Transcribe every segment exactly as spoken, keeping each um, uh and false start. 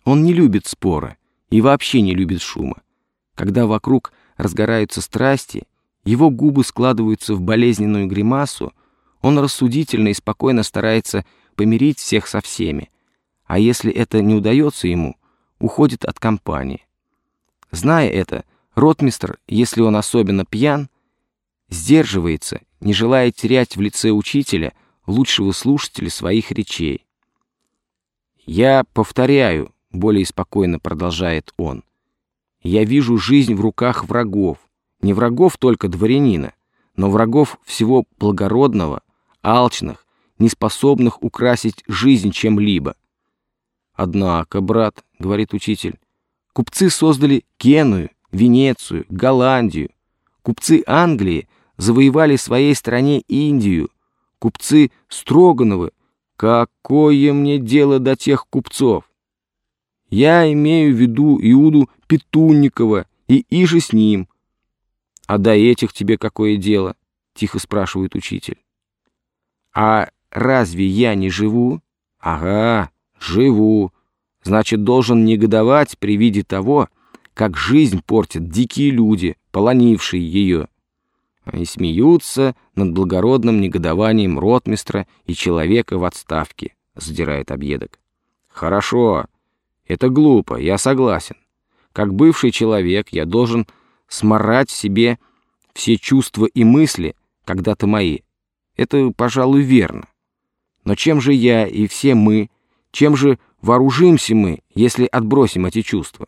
Он не любит спора и вообще не любит шума. Когда вокруг разгораются страсти, его губы складываются в болезненную гримасу, он рассудительно и спокойно старается помирить всех со всеми, а если это не удается ему, уходит от компании. Зная это, ротмистр, если он особенно пьян, сдерживается, не желая терять в лице учителя лучшего слушателя своих речей. «Я повторяю», — более спокойно продолжает он, «я вижу жизнь в руках врагов, не врагов только дворянина, но врагов всего благородного, алчных, неспособных украсить жизнь чем-либо». «Однако, брат, — говорит учитель, — купцы создали Геную, Венецию, Голландию. Купцы Англии завоевали своей стране Индию. Купцы Строгановы. Какое мне дело до тех купцов? Я имею в виду Иуду Петунникова и иже с ним». «А до этих тебе какое дело?» — тихо спрашивает учитель. «А разве я не живу?» «Ага, живу. Значит, должен негодовать при виде того, как жизнь портят дикие люди, полонившие ее». И смеются над благородным негодованием ротмистра и человека в отставке, задирает объедок. «Хорошо, это глупо, я согласен. Как бывший человек я должен смарать в себе все чувства и мысли, когда-то мои. Это, пожалуй, верно. Но чем же я и все мы, чем же вооружимся мы, если отбросим эти чувства?»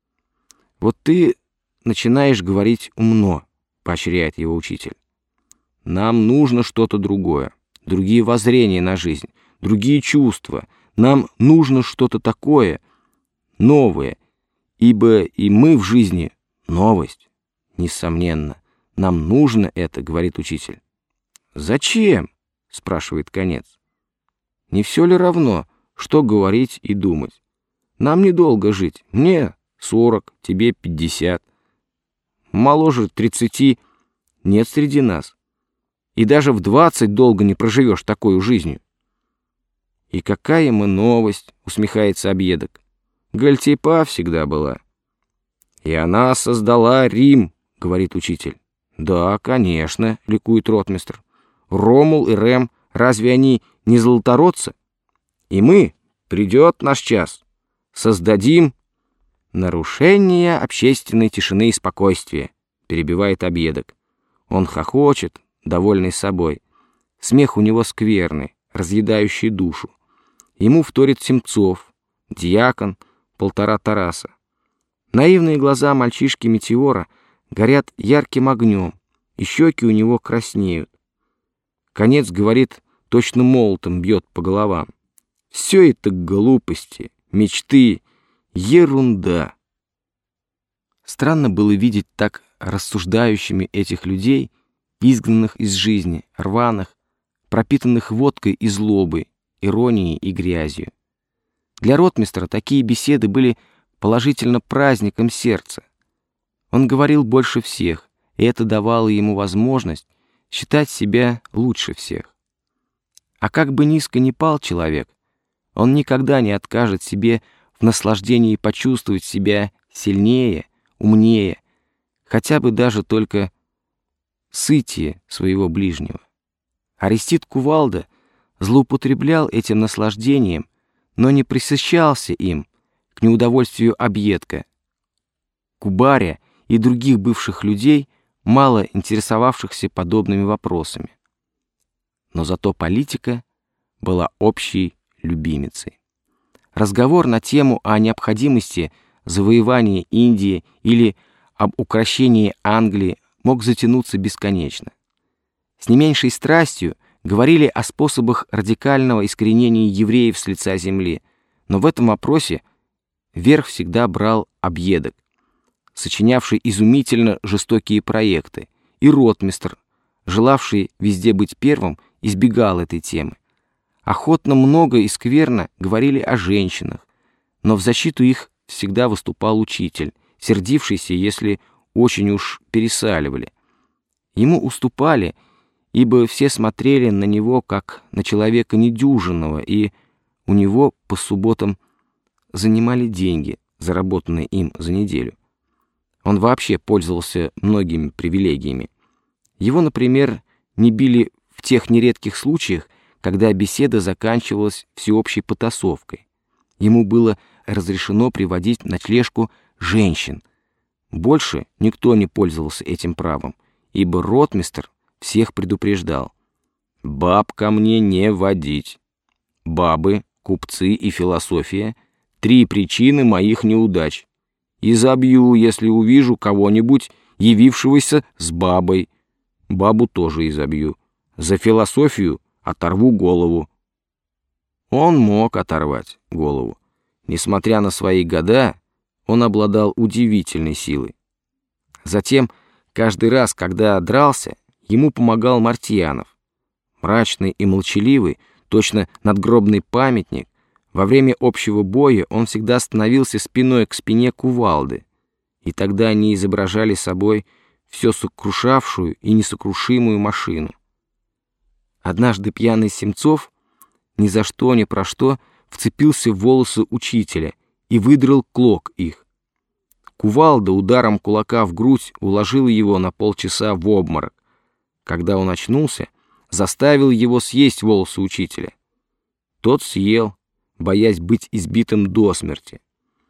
«Вот ты начинаешь говорить умно», — поощряет его учитель. «Нам нужно что-то другое, другие воззрения на жизнь, другие чувства. Нам нужно что-то такое, новое, ибо и мы в жизни новость. Несомненно, нам нужно это», — говорит учитель. «Зачем?» — спрашивает конец. «Не все ли равно, что говорить и думать? Нам недолго жить. Мне сорок, тебе пятьдесят. Моложе тридцати нет среди нас. И даже в двадцать долго не проживешь такой жизнью». «И какая мы новость!» — усмехается объедок. «Гальтейпа всегда была». «И она создала Рим», — говорит учитель. «Да, конечно», — ликует ротмистр. «Ромул и Рем, разве они не золотородцы? И мы, придет наш час, создадим...» «Нарушение общественной тишины и спокойствия», — перебивает объедок. Он хохочет, довольный собой. Смех у него скверный, разъедающий душу. Ему вторит Семцов, дьякон, полтора Тараса. Наивные глаза мальчишки-метеора горят ярким огнем, и щеки у него краснеют. Конец, говорит, точно молотом бьет по головам. Все это глупости, мечты, ерунда. Странно было видеть так рассуждающими этих людей, изгнанных из жизни, рваных, пропитанных водкой и злобой, иронией и грязью. Для ротмистра такие беседы были положительно праздником сердца. Он говорил больше всех, и это давало ему возможность считать себя лучше всех. А как бы низко ни пал человек, он никогда не откажет себе в наслаждении почувствовать себя сильнее, умнее, хотя бы даже только сытие своего ближнего. Арестит Кувалда злоупотреблял этим наслаждением, но не пресыщался им к неудовольствию объедка, Кубаря и других бывших людей, мало интересовавшихся подобными вопросами. Но зато политика была общей любимицей. Разговор на тему о необходимости завоевания Индии или об укрощении Англии мог затянуться бесконечно. С не меньшей страстью говорили о способах радикального искоренения евреев с лица земли, но в этом вопросе верх всегда брал объедок, сочинявший изумительно жестокие проекты, и ротмистр, желавший везде быть первым, избегал этой темы. Охотно много и скверно говорили о женщинах, но в защиту их всегда выступал учитель, сердившийся, если очень уж пересаливали. Ему уступали, ибо все смотрели на него как на человека недюжинного, и у него по субботам занимали деньги, заработанные им за неделю. Он вообще пользовался многими привилегиями. Его, например, не били в тех нередких случаях, когда беседа заканчивалась всеобщей потасовкой. Ему было разрешено приводить в ночлежку женщин. Больше никто не пользовался этим правом, ибо ротмистр всех предупреждал: «Баб ко мне не водить. Бабы, купцы и философия — три причины моих неудач. И забью, если увижу кого-нибудь, явившегося с бабой. Бабу тоже изобью. За философию оторву голову». Он мог оторвать голову. Несмотря на свои года, он обладал удивительной силой. Затем, каждый раз, когда дрался, ему помогал Мартьянов. Мрачный и молчаливый, точно надгробный памятник, во время общего боя он всегда становился спиной к спине кувалды, и тогда они изображали собой все сокрушавшую и несокрушимую машину. Однажды пьяный Семцов ни за что, ни про что вцепился в волосы учителя и выдрал клок их. Кувалда ударом кулака в грудь уложила его на полчаса в обморок. Когда он очнулся, заставил его съесть волосы учителя. Тот съел, боясь быть избитым до смерти.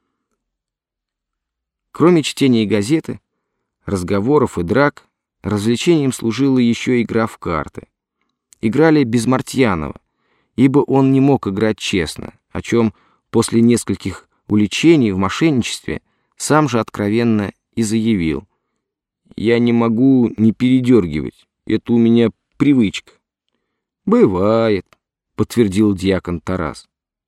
Кроме чтения газеты, разговоров и драк, развлечением служила еще игра в карты. Играли без Мартьянова, ибо он не мог играть честно, о чем после нескольких уличений в мошенничестве сам же откровенно и заявил: «Я не могу не передергивать, это у меня привычка». «Бывает», — подтвердил дьякон Тарас.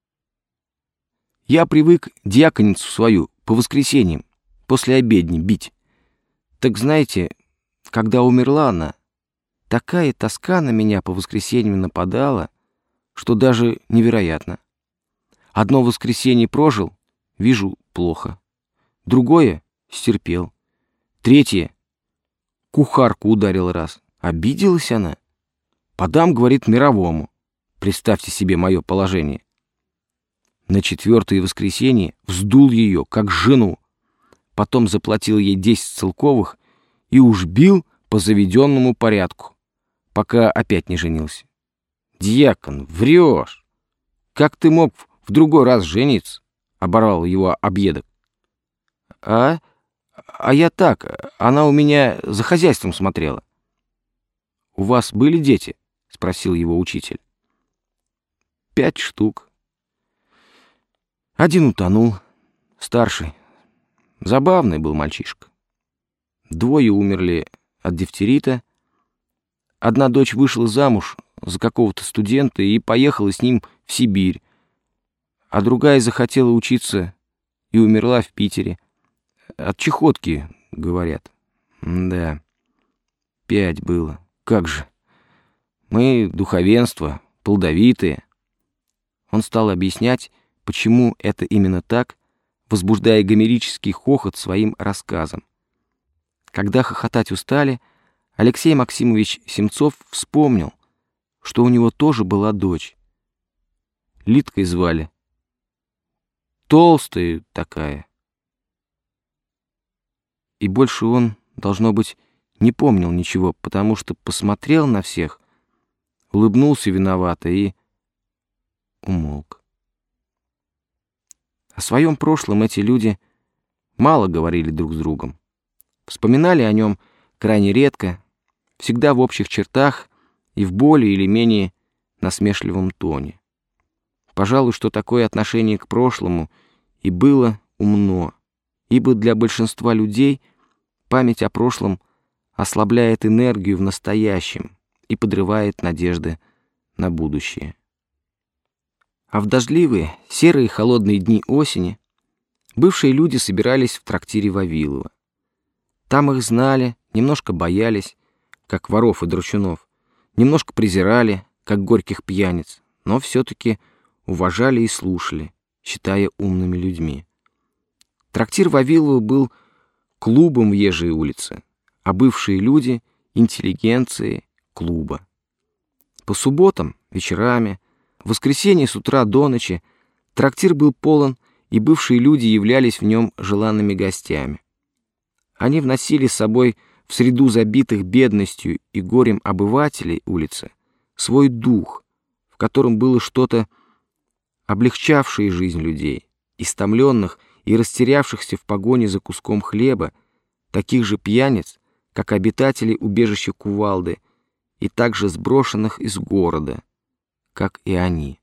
«Я привык дьяконицу свою по воскресеньям после обедни бить. Так знаете, когда умерла она, такая тоска на меня по воскресеньям нападала, что даже невероятно. Одно воскресенье прожил, вижу, плохо. Другое — стерпел. Третье — кухарку ударил раз. Обиделась она. Подам, говорит, мировому. Представьте себе мое положение. На четвертое воскресенье вздул ее, как жену. Потом заплатил ей десять целковых и уж бил по заведенному порядку, пока опять не женился. «Дьякон, врешь! Как ты мог в другой раз жениться?» — оборвал его объедок. «А? А я так, она у меня за хозяйством смотрела». «У вас были дети?» — спросил его учитель. «Пять штук. Один утонул, старший. Забавный был мальчишка. Двое умерли от дифтерита. Одна дочь вышла замуж за какого-то студента и поехала с ним в Сибирь, а другая захотела учиться и умерла в Питере. От чехотки, говорят. Да, пять было. Как же. Мы духовенство, плодовитые». Он стал объяснять, почему это именно так, возбуждая гомерический хохот своим рассказом. Когда хохотать устали, Алексей Максимович Семцов вспомнил, что у него тоже была дочь. Лидкой звали. Толстая такая. И больше он, должно быть, не помнил ничего, потому что посмотрел на всех, улыбнулся виновато и умолк. О своем прошлом эти люди мало говорили друг с другом. Вспоминали о нем крайне редко, всегда в общих чертах и в более или менее насмешливом тоне. Пожалуй, что такое отношение к прошлому и было умно, ибо для большинства людей память о прошлом ослабляет энергию в настоящем и подрывает надежды на будущее. А в дождливые, серые холодные дни осени бывшие люди собирались в трактире Вавилова. Там их знали, немножко боялись, как воров и драчунов, немножко презирали, как горьких пьяниц, но все-таки уважали и слушали, считая умными людьми. Трактир Вавилова был клубом в Ежей улице, а бывшие люди — интеллигенцией клуба. По субботам, вечерами, в воскресенье с утра до ночи трактир был полон и бывшие люди являлись в нем желанными гостями. Они вносили с собой в среду забитых бедностью и горем обывателей улицы свой дух, в котором было что-то, облегчавшее жизнь людей, истомленных и растерявшихся в погоне за куском хлеба, таких же пьяниц, как обитатели убежища Кувалды, и также сброшенных из города, как и они.